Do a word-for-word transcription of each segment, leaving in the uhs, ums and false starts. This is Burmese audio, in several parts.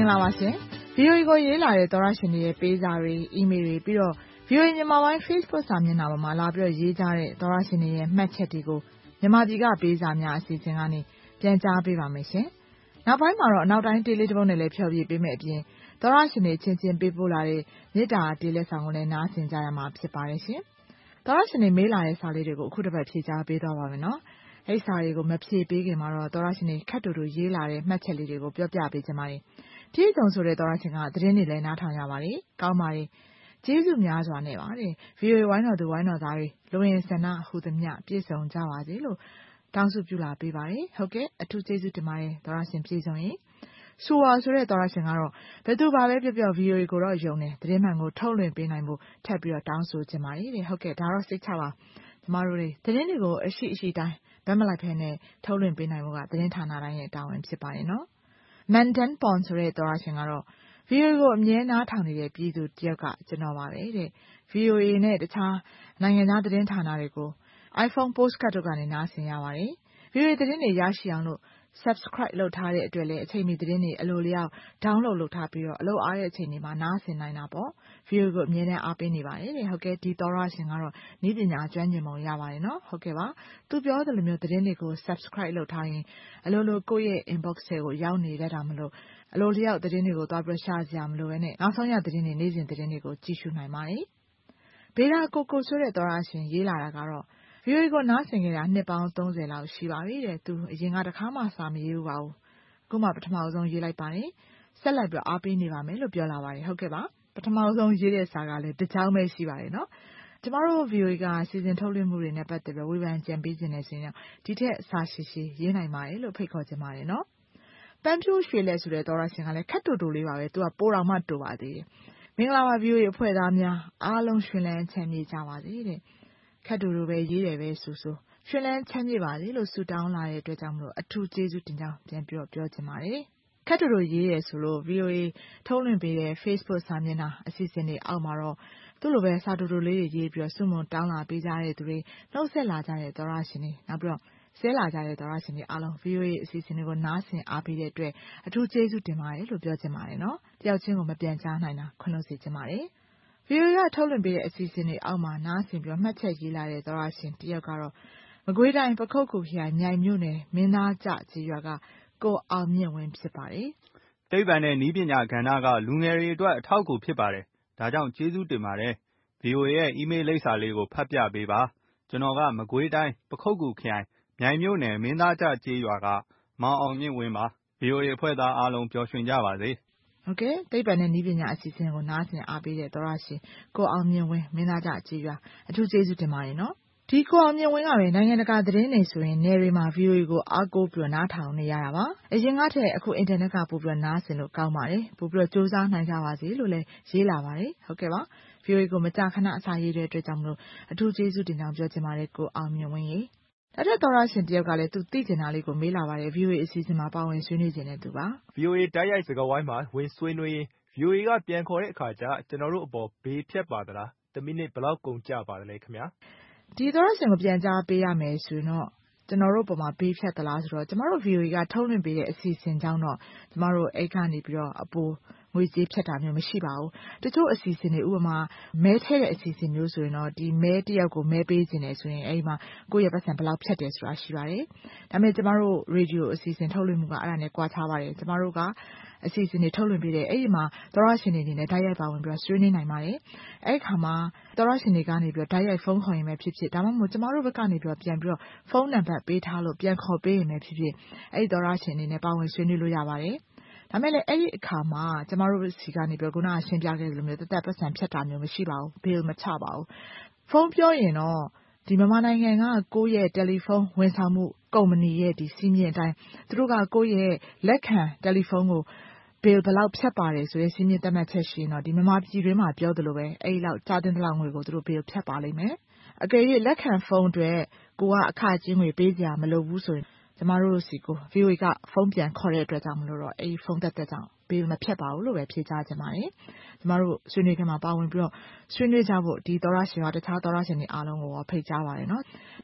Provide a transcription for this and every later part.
င်္ဂလာပါရှင် ဗီအိုအေ ကိုရေးလာတဲ့သောရရှင်တွေရဲ့ပေးစာတွေ အီးမေးလ်တွေပြီးတော့ ဗီအိုအေ မြန်မာပိုင်း Facebook စာမျက်နှာပေါ်မှာလာပြီးတော့ရေးကြတဲ့သောရရှင်တွေရဲ့မှတ်ချက်တွေကိုမြန်မာပြည်ကပေးစာများအစီအစဉ်ကနေပြန်ကြားပေးပါမယ်ရှင်။နောက်ပိုင်းမှာတော့အနောက်တိုင်းတေးလေးတစ်ပုဒ်နဲ့လည်းဖျော်ဖြေပေးမယ်အပြင်သောရရှင်တွေချင်းချင်းပေးပို့လာတဲ့မေတ္တာတေးလက်ဆောင်ကိုလည်းနားဆင်ကြရမှာဖြစ်ပါတယ်ရှင်။သောရရှင်တွေမေးလာတဲ့စာလေးတွေကိုအခုတစ်ပတ်ဖြေကြားပေးသွားပါမယ်နော်။အဲ့စာတွေကိုမဖြေပေးခင်မှာတော့သောရရှင်တွေခက်တူတူရေးလာတဲ့မှတ်ချက်လေးတွေကိုပြောပြပေးချင်ပါတယ်။ဒီအကြောင်းဆိုတဲ့သောရရှင်ကသတင်းတွေလည်းနားထောင်ရပါတယ်။ကောင်းပါတယ်။ကျေးဇူးများစွာနဲ့ပါတယ်။ ဗီအိုအေဝိုင်းတော်သူဝိုင်းတော်သားတွေလူဝင်ဆန္ဒဟူသမျှပြည့်စုံကြပါစေလို့တောင်းစုပြုလာပေးပါတယ်။ဟုတ်ကဲ့အထူးကျေးဇူးတင်ပါတယ်သောရရှင်ပြည့်စုံရင်ဆိုပါဆိုတဲ့သောရရှင်ကတော့ဘယ်သူပါပဲပြောပြော ဗီအိုအေ ကိုတော့ယုံတယ်သတင်းမှန်ကိုထုတ်လွှင့်ပေးနိုင်ဖို့ထပ်ပြီးတော့တောင်းဆိုချင်ပါတယ်တဲ့ဟုတ်ကဲ့ဒါတော့စိတ်ချပါကျမတို့တွေသတင်းတွေကိုအရှိအရှိတိုင်းဗတ်မလိုက်ဖဲနဲ့ထုတ်လွှင့်ပေးနိုင်ဖို့ကသတင်းဌာနတိုင်းရဲ့တာဝန်ဖြစ်ပါတယ်နော်မန်ဒန်ပွန်ဆိုတဲ့သောရရှင်ကတော့ ဗီအိုအေ ကိုအမြဲနားထောင်နေတဲ့ပြည်သူတယောက်ကကျွန်တော်ပါပဲတဲ့ ဗီအိုအေ နဲ့တခြားနိုင်ငံသားသတင်းဌာနတွေကို iPhone Postcard တို့ကနေနားဆင်ရပါတယ် ဗီအိုအေ သတင်းတွေရရှိအောင်လို့ Subscribe လုပ်ထားတဲ့အတွက်လည်းအချိန်မီသတင်းတွေအလိုလျောက် Download လုပ်ထားပြီးတော့အလုပ်အားတဲ့အချိန်တွေမှာနားဆင်နိုင်တာပေါ့ ဗီအိုအေ ကိုအမြဲတမ်းအားပေးနေပါတယ်တဲ့ဟုတ်ကဲ့ဒီသောရရှင်ကတော့နည်းပညာကျွမ်းကျင်ပုံရပါတယ်နော်ဟုတ်ကဲ့ပါသူပြောသလိုမျိုးသတင်းတွေကို Subscribe လုပ်ထားရင်အလိုလိုကိုယ့်ရဲ့ Inbox တွေကိုရောက်နေတတ်တာမလို့အလိုလျောက်သတင်းတွေကိုသွားပြီးရှာစရာမလိုဘဲနဲ့နောက်ဆုံးရသတင်းတွေနေ့စဉ်သတင်းတွေကိုကြည့်ရှုနိုင်ပါတယ်ဘေဒါကိုကိုဆိုတဲ့သောရရှင်ရေးလာတာကတော့ ဗီအိုအေ ကိုနားဆင်ခဲ့တာနှစ်ပေါင်းသုံးဆယ်လောက်ရှိပါပြီတဲ့သူအရင်ကတခါမှစာမရေးဘူးပါဘူးအခုမှပထမဆုံးရေးလိုက်ပါတယ်ဆက်လက်ပြီးအားပေးနေပါမယ်လို့ပြောလာပါတယ်ဟုတ်ကဲ့ပါပထမဆုံးရေးတဲ့စာကလည်းတစ်ကြောင်းပဲရှိပါတယ်နော်ကျမတို့ ဗီအိုအေ ကစီစဉ်ထုတ်လွှင့်မှုတွေနဲ့ပတ်သက်ပြီးဝေဖန်ကြံပေးခြင်းနဲ့ဆိုရင်ဒီထက်စာရှိရှိရေးနိုင်ပါတယ်လို့ဖိတ်ခေါ်ချင်ပါတယ်နော်ပန်းဖြိုးရွှေလက်ဆိုတဲ့သောရရှင်ကလည်းခက်တူတူလေးပါပဲသူကပိုတော်မှတူပါသေးတယ်မင်္ဂလာပါ ဗီအိုအေ အဖွဲ့သားများအားလုံးရှင်လန်းချမ်းမြေ့ကြပါစေတဲ့ခက်တူတူပဲရေးတယ်ပဲဆိုဆိုရှင်လန်းချမ်းမြေ့ပါစေလို့ဆုတောင်းလာတဲ့အတွက်ကြောင့်မလို့အထူးကျေးဇူးတင်ကြောင်းပြန်ပြောပြောချင်ပါတယ်ခက်တူတူရေးရဆိုလို့ ဗီအိုအေ ထုတ်လွှင့်ပေးတဲ့ Facebook စာမျက်နှာအစီအစဉ်တွေအောက်မှာတော့သူ့လိုပဲစာတူတူလေးတွေရေးပြီးတော့စုမုံတောင်းလာပေးကြတဲ့သူတွေနှုတ်ဆက်လာကြတဲ့သောရရှင်တွေနောက်ပြီးတော့ဆဲလာကြတဲ့သောရရှင်တွေအားလုံး ဗီအိုအေ အစီအစဉ်တွေကိုနားဆင်အားပေးတဲ့အတွက်အထူးကျေးဇူးတင်ပါတယ်လို့ပြောချင်ပါတယ်နော်တယောက်ချင်းကိုမပြန်ကြားနိုင်တာခွင့်လို့စေချင်ပါတယ်ဗီအိုအေ ကထုတ်လွှင့်ပေးတဲ့အစီအစဉ်တွေအောက်မှာနားဆင်ပြီးတော့မှတ်ချက်ရေးလာတဲ့သောရရှင်တယောက်ကတော့မကွေးတိုင်းပခုက္ကူခရိုင်မြိုင်မြို့နယ်မင်းသားကျကြီးရွာကကိုအောင်မြင့်ဝင်းဖြစ်ပါတယ်သိပ္ပံနဲ့နည်းပညာကဏ္ဍကလူငယ်တွေအတွက်အထောက်အကူဖြစ်ပါတယ်ဒါကြောင့်ကျေးဇူးတင်ပါတယ်ဗီအိုအေ ရဲ့အီးမေးလ်လိပ်စာလေးကိုဖတ်ပြပေးပါကျွန်တော်ကမကွေးတိုင်းပခုက္ကူခရိုင်မြိုင်မြို့နယ်မင်းသားကျကြီးရွာကမောင်အောင်မြင့်ဝင်းပါဗီအိုအေ အဖွဲ့သားအားလုံးပျော်ရွှင်ကြပါစေဟုတ်ကဲ့သိပ္ပံနဲ့နည်းပညာအစီအစဉ်ကိုနားဆင်အားပေးတဲ့သောရရှင်ကိုအောင်မြင့်ဝင်းမင်းသားကျကြီးရွာအထူးကျေးဇူးတင်ပါတယ်နော်ဒီကိုအောင်မြင့်ဝင်းကပဲနိုင်ငံတကာသတင်းတွေဆိုရင်နယ်တွေမှာ ဗီအိုအေ ကိုအားကိုးပြီးနားထောင်နေရတာပါအရင်ကထက်အခုအင်တာနက်ကပို့ပြီးနားဆင်လို့ကောင်းပါတယ်ပို့ပြီးစူးစမ်းနိုင်ကြပါစေလို့လည်းရေးလာပါတယ်ဟုတ်ကဲ့ပါ ဗီအိုအေ ကိုမကြာခဏအစာရေးတဲ့အတွက်ကြောင့်မလို့အထူးကျေးဇူးတင်ကြောင်းပြောချင်ပါတယ်ကိုအောင်မြင့်ဝင်းရေအဲ့တော့သောရရှင်တယောက်ကလည်းသူသိကျင်တာလေးကိုမေးလာပါတယ် ဗီအိုအေ အစီအစဉ်မှာပါဝင်ဆွေးနွေးခြင်းနဲ့သူပါဗီအိုအေ တိုက်ရိုက်စကားဝိုင်းမှာဝင်ဆွေးနွေးရင် ဗီအိုအေ ကပြန်ခေါ်တဲ့အခါကျကျွန်တော်တို့အပေါ်ဘေးဖြတ်ပါသလားတစ်မိနစ်ဘယ်လောက်ကုန်ကြပါလဲခင်ဗျာဒီသောရရှင်ကိုပြန်ကြားပေးရမယ်ဆိုရင်တော့ကျွန်တော်တို့ပုံမှာဘေးဖြတ်သလားဆိုတော့ကျမတို့ ဗီအိုအေ ကထုတ်လွှင့်ပေးတဲ့အစီအစဉ်ကြောင့်တော့ကျမတို့အိတ်ကနေပြီးတော့အပိုငွေကြေးဖြတ်တာမျိုးမရှိပါဘူးတချို့အစီအစဉ်တွေဥပမာမဲထဲတဲ့အစီအစဉ်မျိုးဆိုရင်တော့ဒီမဲတယောက်ကိုမဲပေးခြင်းတယ်ဆိုရင်အဲ့ဒီမှာကိုယ့်ရဲ့ပတ်စံဘယ်လောက်ဖြတ်တယ်ဆိုတာရှိပါတယ်ဒါပေမဲ့ကျမတို့ရေဒီယိုအစီအစဉ်ထုတ်လွှင့်မှုကအဲ့ဒါနဲ့ကွာခြားပါတယ်ကျမတို့ကအစီအစဉ်တွေထုတ်လွှင့်ပေးတယ်အဲ့ဒီမှာသောရရှင်တွေအနေနဲ့ဓာတ်ရိုက်ပါဝင်ပြီးတော့ဆွေးနွေးနိုင်ပါတယ်အဲ့ဒီခါမှာသောရရှင်တွေကနေပြီးတော့ဓာတ်ရိုက်ဖုန်းခေါ်ရင်ပဲဖြစ်ဖြစ်ဒါမှမဟုတ်ကျမတို့ဘက်ကနေပြီးတော့ပြန်ပြီးတော့ဖုန်းနံပါတ်ပေးထားလို့ပြန်ခေါ်ပေးရင်ပဲဖြစ်ဖြစ်အဲ့ဒီသောရရှင်အနေနဲ့ပါဝင်ဆွေးနွေးလို့ရပါတယ်ဒါမဲ့လည်းအဲ့ဒီအခါမှာကျမတို့စီကနေပြီးတော့ခုနကရှင်းပြခဲ့သလိုမျိုးတက်တက်ပတ်စံဖြတ်တာမျိုးမရှိပါဘူးဘေးမချပါဘူးဖုန်းပြောရင်တော့ဒီမြန်မာနိုင်ငံကကိုယ့်ရဲ့တယ်လီဖုန်းဝန်ဆောင်မှုကုမ္ပဏီရဲ့ဒီစီးမြင့်အတိုင်းသူတို့ကကိုယ့်ရဲ့လက်ခံတယ်လီဖုန်းကိုဘယ်ဘယ်လောက်ဖြတ်ပါတယ်ဆိုတဲ့စီးမြင့်သတ်မှတ်ချက်ရှိရင်တော့ဒီမြန်မာပြည်တွင်းမှာပြောသလိုပဲအဲ့ဒီလောက်ကြာတင်တဲ့လောက်ငွေကိုသူတို့ဘယ်ဖြတ်ပါလိမ့်မယ်အကယ်၍လက်ခံဖုန်းအတွက်ကိုကအခကြီးငွေပေးကြရမလို့ဘူးဆိုရင်ကျမတို့စီကို ဗီအိုအေ ကဖုန်းပြန်ခေါ်တဲ့အတွက်ကြောင့်မလို့တော့အဲ့ဒီဖုန်းသက်သက်ကြောင့်ဘေးမဖြတ်ပါဘူးလို့ပဲဖြေကြားချင်ပါတယ်ကျမတို့ဆွေးနွေးခန်းမှာပါဝင်ပြီးတော့ဆွေးနွေးကြဖို့ဒီသောရရှင်ရောတခြားသောရရှင်တွေအားလုံးကိုဖိတ်ကြားပါတယ်နော်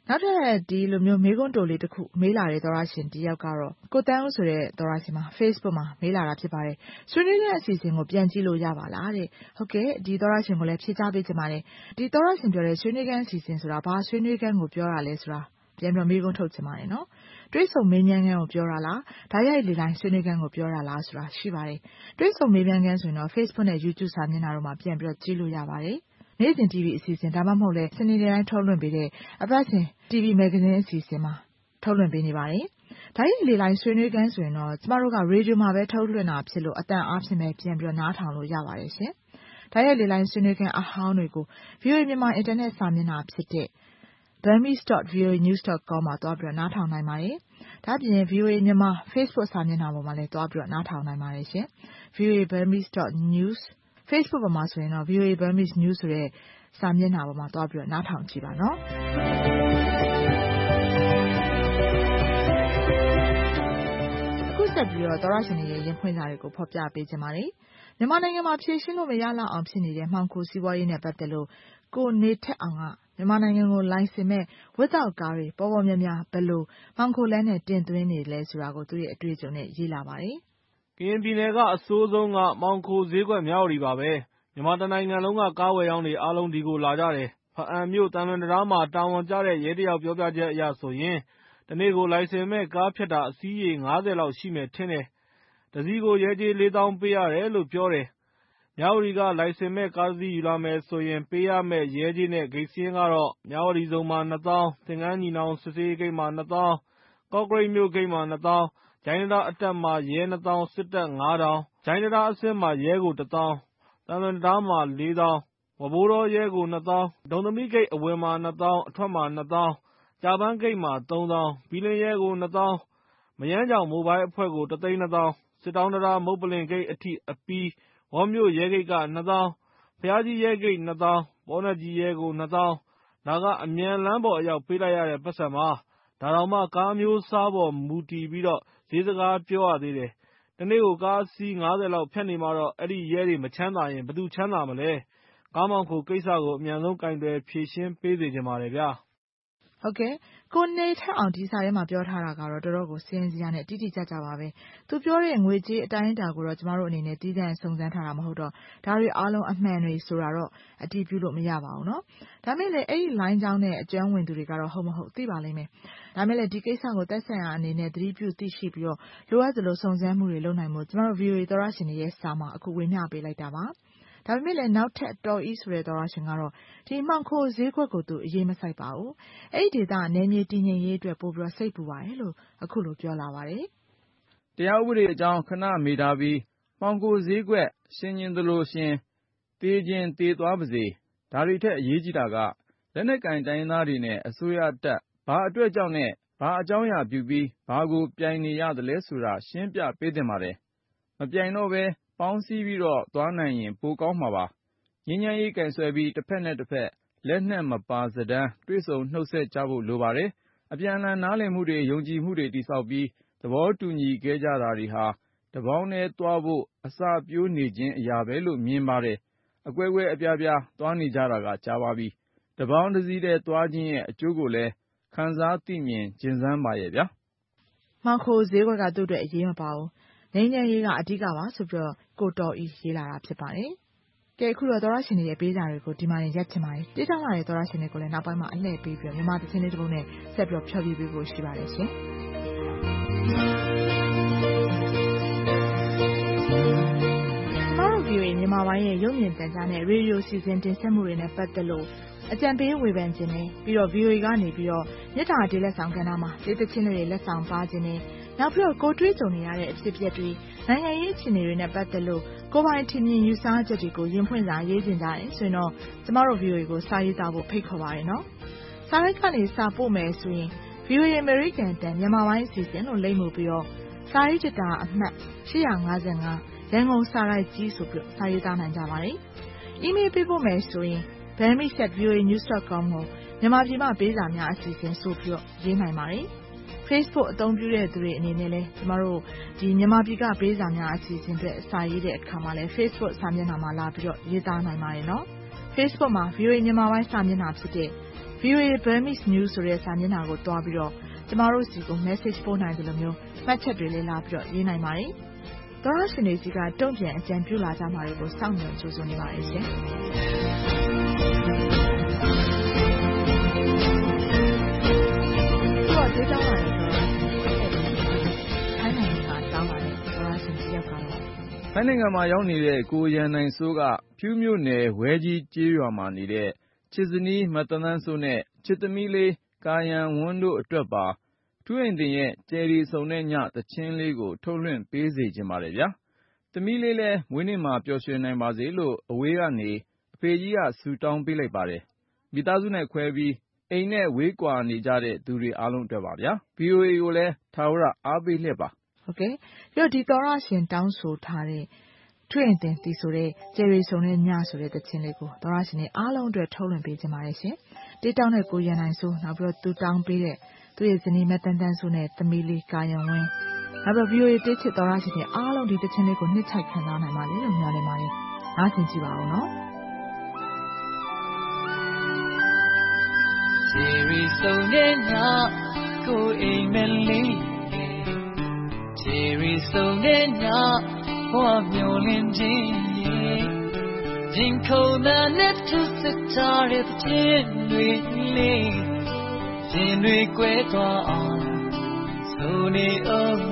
နောက်ထပ်ဒီလိုမျိုးမေးခွန်းတိုလေးတစ်ခုမေးလာတဲ့သောရရှင်တယောက်ကတော့ကိုတန်းဦးဆိုတဲ့သောရရှင်မှာ Facebook မှာမေးလာတာဖြစ်ပါတယ်ဆွေးနွေးတဲ့အစီအစဉ်ကိုပြန်ကြည့်လို့ရပါလားတဲ့ဟုတ်ကဲ့ဒီသောရရှင်ကိုလည်းဖြေချပေးချင်ပါတယ်ဒီသောရရှင်ပြောတဲ့ဆွေးနွေးခန်းအစီအစဉ်ဆိုတာဘာဆွေးနွေးခန်းကိုပြောတာလဲဆိုတာပြန်ပြီးမေးခွန်းထုတ်ချင်ပါတယ်နော်တွေးဆုံမေးမြန်းခန်းကိုပြောတာလားဓာတ်ရိုက်လေလိုင်းဆွေးနွေးခန်းကိုပြောတာလားဆိုတာရှိပါတယ်တွေးဆုံမေးမြန်းခန်းဆိုရင်တော့ Facebook နဲ့ YouTube စာမျက်နှာတို့မှာပြန်ပြီးကြည့်လို့ရပါတယ်နေ့စဉ် တီဗီ အစီအစဉ်ဒါမှမဟုတ်လဲစနေနေ့တိုင်းထုတ်လွှင့်ပေးတဲ့အပတ်စဉ် တီဗီ မဂ္ဂဇင်းအစီအစဉ်မှာထုတ်လွှင့်ပေးနေပါတယ်။ဒါရိုက်လေလိုင်းဆွေးနွေးခန်းဆိုရင်တော့ကျမတို့ကရေဒီယိုမှာပဲထုတ်လွှင့်တာဖြစ်လို့အတန်အားဖြင့်ပဲပြန်ပြီးနားထောင်လို့ရပါတယ်ရှင်။ဒါရိုက်လေလိုင်းဆွေးနွေးခန်းအဟောင်းတွေကို ဗွီအိုအေ မြန်မာအင်တာနက်စာမျက်နှာဖြစ်တဲ့ burmese dot v o a news dot com မှာသွားပြီးနားထောင်နိုင်ပါတယ်။ဒါ့အပြင် ဗွီအိုအေ မြန်မာ Facebook စာမျက်နှာပေါ်မှာလည်းသွားပြီးနားထောင်နိုင်ပါတယ်ရှင်။ ဗွီအိုအေ burmese dot news Facebook ပေါ်မှာဆိုရင်တော့ ဗွီအိုအေ burmese news ဆိုတဲ့စာမျက်နှာပေါ်မှာသွားပြီးနားထောင်ကြည့်ပါနော်အခုဆက်ပြီးတော့သောရရှင်ရဲ့ရင်ဖွင့်စာတွေကိုဖော်ပြပေးချင်ပါတယ်မြန်မာနိုင်ငံမှာဖြည့်ရှင်းလို့မရလောက်အောင်ဖြစ်နေတဲ့မှောင်ခိုစီးပွားရေးနဲ့ပတ်သက်လို့ကိုနေထက်အောင်ကမြန်မာနိုင်ငံကိုလိုင်စင်မဲ့ဝတ်တောက်ကားတွေပေါ်ပေါ်များများဘယ်လိုမှောင်ခိုလမ်းနဲ့တင်သွင်းနေလဲဆိုတာကိုသူရဲ့အတွေ့အကြုံနဲ့ရေးလာပါတယ်ကရင်ပြည်နယ်ကအဆိုးဆုံးကမှောင်ခိုဈေးကွက်မြဝတီပါပဲမြန်မာတနိုင်ငံလုံးကကားဝယ်ရောင်းတွေအားလုံးဒီကိုလာကြတယ်ဖအံမြို့တန်လွင်တရားမှာတာဝန်ကျတဲ့ရဲတယောက်ပြောပြချက်အရဆိုရင်တနေ့ကိုလိုင်စင်မဲ့ကားဖြတ်တာအစီးရေငါးဆယ်လောက်ရှိမယ်ထင်တယ်တစီးကိုရဲကြေးလေးသောင်းပေးရတယ်လို့ပြောတယ်မြဝတီကလိုင်စင်မဲ့ကားတစ်စီးယူလာမယ်ဆိုရင်ပေးရမယ့်ရဲကြေးနဲ့ဂိတ်စင်းကတော့မြဝတီစုံမှာနှစ်သောင်းသင်္ကန်းညီနောင်စစ်ဆေးဂိတ်မှာနှစ်သောင်းကော့ကရိတ်မြို့ဂိတ်မှာနှစ်သောင်းဂျိုင်းတရာအတက်မှာရဲနှစ်သောင်းစစ်တပ်ငါးထောင်ဂျိုင်းတရာအဆင်းမှာရဲကိုတစ်သောင်းတန်လွင်တရားမှာလေးသောင်းဝဘိုးတော်ရဲကိုနှစ်သောင်းဒုံသမီးဂိတ်အဝင်မှာနှစ်သောင်းအထွက်မှာနှစ်သောင်းကြာပန်းဂိတ်မှာသုံးသောင်းဘီလင်ရဲကိုနှစ်သောင်းမယန်းကြောင်မိုဘိုင်းအဖွဲ့ကိုတစ်သိန်းနှစ်သောင်းစစ်တောင်းတရာမုတ်ပလင်ဂိတ်အထိအပီးဝေါမြို့ရဲဂိတ်ကနှစ်သောင်းဖျားကြီးရဲဂိတ်နှစ်သောင်းပေါ်နှကြီးရဲကိုနှစ်သောင်းဒါကအမြန်လမ်းပေါ်အရောက်ပေးလိုက်ရတဲ့ပတ်စံမှာဒါတောင်မှကားမျိုးစားပေါ်မူတည်ပြီးတော့ဈေးစကားပြောရသေးတယ်တနေ့ကိုကားစီးငါးဆယ်လောက်ဖြတ်နေမှာတော့အဲ့ဒီရဲတွေမချမ်းသာရင်ဘယ်သူချမ်းသာမလဲကားမောင်ခိုကိစ္စကိုအမြန်ဆုံးကင်တွယ်ဖြေရှင်းပေးစေချင်ပါတယ်ဗျာဟုတ်ကဲ့ကိုနေထက်အောင်ဒီစာထဲမှာပြောထားတာကတော့တော်တော်ကိုစင်စရာနဲ့တိတိကျကျပါပဲသူပြောတဲ့ငွေကြေးအတိုင်းအတာကိုတော့ကျမတို့အနေနဲ့တည်တံ့စုံစမ်းထားတာမဟုတ်တော့ဒါတွေအားလုံးအမှန်တွေဆိုတာတော့အတည်ပြုလို့မရပါဘူးเนาะဒါမဲ့လည်းအဲ့ဒီ line ကြောင်းနဲ့အကျွမ်းဝင်သူတွေကတော့ဟုတ်မဟုတ်သိပါလိမ့်မယ်ဒါမဲ့လည်းဒီကိစ္စကိုသက်ဆိုင်ရာအနေနဲ့သတိပြုသိရှိပြီးတော့လိုအပ်သလိုစုံစမ်းမှုတွေလုပ်နိုင်မှုကျမတို့ ဗွီအိုအေ သောရရှင်တွေရဲ့စာမှာအခုဝေမျှပေးလိုက်တာပါဒါပေမဲ့လည်းနောက်ထပ်တော်ဤဆိုတဲ့သောရရှင်ကတော့ဒီမှောင်ခိုဈေးကွက်ကိုသူအရေးမဆိုင်ပါဘူးအဲ့ဒီဒေသနယ်မြေတည်ငြိမ်ရေးအတွက်ပို့ပြီးစိတ်ပူပါတယ်လို့အခုလိုပြောလာပါတယ်တရားဥပဒေအကြောင်းခဏမေးထားပြီးမှောင်ခိုဈေးကွက်ရှင်ကျင်သလိုရှင်တေးခြင်းတေးသွားပါစေဒါတွေထက်အရေးကြီးတာကလက်နက်ကင်တိုင်းသားတွေနဲ့အစိုးရတပ်ဘာအတွက်ကြောင့်နဲ့ဘာအကြောင်းအရာပြုပြီးဘာကိုပြိုင်နေရသလဲဆိုတာရှင်းပြပေးသင့်ပါတယ်မပြိုင်တော့ပဲပေါင်းစည်းပြီးတော့သွားနိုင်ရင်ပိုကောင်းမှာပါငြိမ်းချမ်းရေးကင်ဆွဲပြီးတစ်ဖက်နဲ့တစ်ဖက်လက်နက်မပါစဒန်းတွေ့ဆုံနှုတ်ဆက်ကြဖို့လိုပါတယ်အပြန်အလှန်နားလည်မှုတွေယုံကြည်မှုတွေတည်ဆောက်ပြီးသဘောတူညီခဲ့ကြတာတွေဟာတပေါင်းတည်းသွားဖို့အစပျိုးနေခြင်းအရာပဲလို့မြင်ပါတယ်အကွဲကွဲအပြားပြားသွားနေကြတာကကြာပါပြီတပေါင်းတစည်းတည်းသွားခြင်းရဲ့အကျိုးကိုလည်းခံစားသိမြင်ကျင်စမ်းပါရဲ့ဗျာမှောင်ခိုဈေးကွက်ကသူ့အတွက်အရေးမပါဘူးငြိမ်းချမ်းရေးကအဓိကပါဆိုပြီးတော့ကိုတော်ဤရေးလာတာဖြစ်ပါတယ်ကဲအခုတော့သောရရှင်တွေရဲ့ပေးစာတွေကိုဒီမှာရင်ရက်ချင်ပါတယ်တိကျလာတဲ့သောရရှင်တွေကိုလည်းနောက်ပိုင်းမှာအလှည့်ပေးပြီးမြန်မာသင်းလေးတစ်ပုဒ်နဲ့ဆက်ပြီးဖြောပြပေးဖို့ရှိပါတယ်ရှင်ကျမတို့ ဗွီအိုအေ မြန်မာပိုင်းရဲ့ရုပ်မြင်သံကြားနဲ့ရေဒီယိုစီစဉ်တင်ဆက်မှုတွေနဲ့ပတ်သက်လို့အကြံပေးဝေဖန်ခြင်းနဲ့ပြီးတော့ ဗွီအိုအေ ကနေပြီးတော့မြစ်တာဒေးလက်ဆောင်ကဏ္ဍမှာဒေသချင်းတွေလက်ဆောင်ပါခြင်းနဲ့နောက်ပြီးတော့ကိုတွေးကြုံနေရတဲ့အဖြစ်အပျက်တွေနိုင်ငံရေးအခြေအနေတွေနဲ့ပတ်သက်လို့ကိုပိုင်ထင်မြင်ယူဆချက်တွေကိုရင်ဖွင့်စာရေးကြင်ကြတယ်ဆိုရင်တော့ကျမတို့ ဗွီအိုအေ ကိုစာရေးသားဖို့ဖိတ်ခေါ်ပါရနော်စာရိုက်ကနေစာပို့မယ်ဆိုရင် ဗွီအိုအေ American တန်မြန်မာပိုင်းအစီအစဉ်လို့လိမ့်မှုပြီးတော့စာရေးတာအမှတ်ရှစ်၅၅ရန်ကုန်စာရိုက်ကြီးဆိုပြီးစာရေးသားနိုင်ကြပါတယ်။ email ပေးပို့မယ်ဆိုရင် burmese at v o a news dot com ကိုမြန်မာပြည်မှာပေးစာများအစီအစဉ်ဆိုပြီးတော့ရေးနိုင်ပါတယ်။ Facebook အသုံးပြုတဲ့သူတွေအနေနဲ့လည်းကျမတို့ဒီမြန်မာပြည်ကပေးစာများအစီအစဉ်တွေစာရေးတဲ့အခါမှာလည်း Facebook စာမျက်နှာမှာလာပြီးတော့ရေးသားနိုင်ပါတယ်နော်။ Facebook မှာ ဗွီအိုအေ မြန်မာပိုင်းစာမျက်နှာဖြစ်တဲ့ဗွီအိုအေ Burmese News ဆိုတဲ့စာမျက်နှာကိုတွားပြီးတော့ကျမတို့စီကို message ပို့နိုင်တယ်လို့မျိုးမှတ်ချက်တွေလေးလာပြီးတော့ရေးနိုင်ပါတယ်။သောရရှင်တွေစီကတုံ့ပြန်အကြံပြုလာကြမှာတွေကိုစောင့်မျှော်ကြိုးစွနေပါတယ်ရှင်။ဒီတော့ဒီကြောင်းလာရင်တော့ထိုင်းနိုင်ငံမှာတောင်းပါတဲ့သောရရှင်တယောက်ကတော့ထိုင်းနိုင်ငံမှာရောက်နေတဲ့ကိုရန်နိုင်စိုးကဖြူးမြို့နယ်ဝဲကြီးကျေးရွာမှာနေတဲ့ချစ်ဇနီးမတန်းတန်းစိုးနဲ့ချစ်သမီးလေးကာယံဝန်းတို့အတွက်ပါထူးအိမ်တင်ရဲ့ကျယ်ရီစုံတဲ့ညသချင်းလေးကိုထုတ်လွှင့်ပေးစေချင်ပါတယ်ဗျာ။သမီးလေးလည်းမွေးနေ့မှာပျော်ရွှင်နိုင်ပါစေလို့အဝေးကနေအဖေကြီးကဆုတောင်းပေးလိုက်ပါတယ်။မိသားစုနဲ့ခွဲပြီးအိမ်နဲ့ဝေးကွာနေကြတဲ့သူတွေအားလုံးအတွက်ပါဗျာ။ ဗွီအိုအေကိုလည်းထာဝရအားပေးလျက်ပါ။ဟုတ်ကဲ့။ပြီးတော့ဒီသောရရှင်တောင်းဆိုထားတဲ့ထွေးရင်တင်တီဆိုတဲ့ကျယ်ရီစုံတဲ့ညဆိုတဲ့သချင်းလေးကိုသောရရှင်တွေအားလုံးအတွက်ထုတ်လွှင့်ပေးခြင်းပါတယ်ရှင်။တေးတောင်းတဲ့ကိုရန်နိုင်ဆိုနောက်ပြီးတော့သူတောင်းပေးတဲ့သူ့ရဲ့ဇနီးမတန်းတန်းဆိုနဲ့သမီးလေးကာယံဝင်းနောက်ပြီး ဗွီအိုအေတေးချစ်သောရရှင်တွေအားလုံးဒီသချင်းလေးကိုနှစ်ထိုက်ခံစားနိုင်ပါလေလို့မျှော်လင့်ပါတယ်။နားဆင်ကြည့်ပါဦးနော်။ကျယ်ရီစုံတဲ့ညကိုအိမ်မက်လေးကျယ်ရီစုံတဲ့ညဘဝမျောလင်းခြင်းရင်ခုန်တဲ့နဲ့သူစတဲ့တဲ့ခြင်းတွေလေးရင်တွေကွဲသွားအောင်ဆိုနေအောင်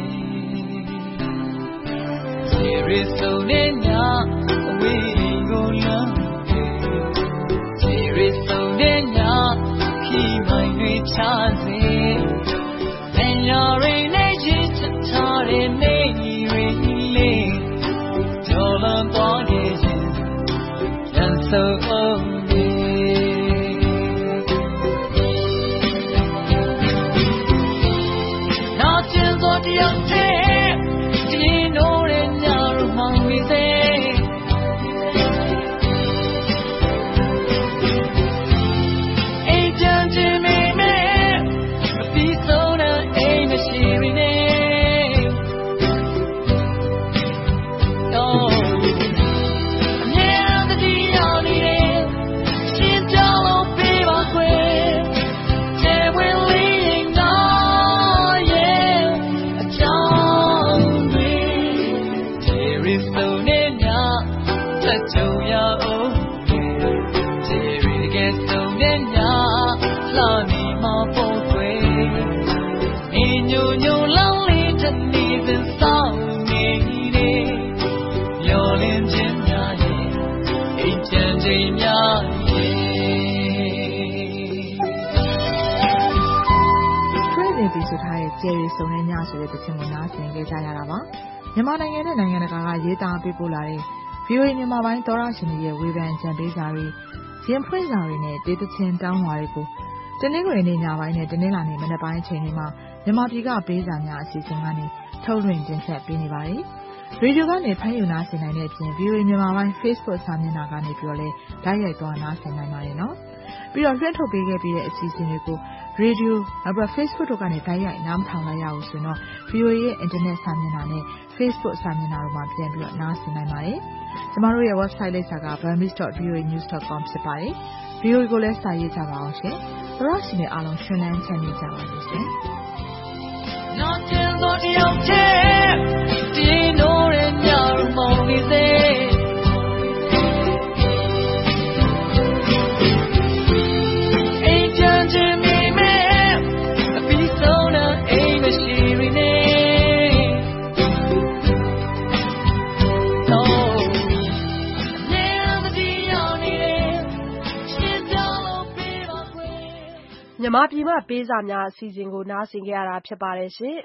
ကျယ်ရီစုံတဲ့ညအဝေးကိုလမ်းကျယ်ရီစုံတဲ့ညခီးမိုင်းတွေချစေပညာရည်နဲ့ချစ်ထားတဲ့နေရီလေးကျော်လွန်သွားခဲ့ခြင်းပြန်ဆုံးအောင်နောက်ကျင်သောတရားတဲ့ဒီနိုးတဲ့ညရမောင်လေးစေအိမ်ချမ်းခြင်းမိမဲအပြီးဆုံးတဲ့အိမ်မရှိရနေကျယ်ရီစုံတဲ့ညဆိုတဲ့သချင်းကိုနားဆင်ကြကြရတာပါမြန်မာနိုင်ငံနဲ့နိုင်ငံတကာကရေးသားပေးပို့လာတဲ့ ဗွီအိုအေမြန်မာပိုင်းသောရရှင်တွေရဲ့ဝေဖန်ကြံပေးစာတွေရင်ဖွင့်စာတွေနဲ့တေးသချင်းတောင်းဝါတွေကိုတနင်္ဂနွေနေ့ညပိုင်းနဲ့တနင်္လာနေ့မနက်ပိုင်းအချိန်တွေမှာမြန်မာပြည်ကပေးစာများအစီအစဉ်ကနေထုတ်လွှင့်တင်ဆက်ပေးနေပါတယ်ရေဒီယိုကနေဖမ်းယူနားဆင်နိုင်တဲ့အပြင် ဗွီအိုအေမြန်မာပိုင်း Facebook စာမျက်နှာကနေပြီးတော့လည်းဓာတ်ရိုက်သွားနားဆင်နိုင်ပါတယ်နော်ပြီးတော့လွှင့်ထုတ်ပေးခဲ့ပြီးတဲ့အစီအစဉ်တွေကိုရေဒီယိုနောက်ပြီး Facebook တို့ကနေဓာတ်ရိုက်နားမထောင်လိုက်ရဘူးဆိုတော့ ဗွီအိုအေရဲ့ Internet စာမျက်နှာနဲ့ Facebook စာမျက်နှာတို့မှာပြန်ပြီးတော့နားဆင်နိုင်ပါတယ်ကျမတို့ရဲ့ website လိပ်စာက burmese dot v o a news dot com ဖြစ်ပါတယ် ဗွီအိုအေကိုလည်းစာရေးကြပါအောင်ရှင်သောရရှင်တွေအားလုံးရှင်လန်းချမ်းမြေ့ကြပါလို့ရှင်နောက်ကျန်သောတယောက်တည်းဒီနိုးရဲ့ညမောင်လေးစေအိမ်ချမ်းခြင်းမိမဲအပြီးဆုံးတဲ့အိမ်မရှိရနေမြန်မာပြည်မှာပေးစာများအစီအစဉ်ကိုနားဆင်ကြရတာဖြစ်ပါတယ်ရှင်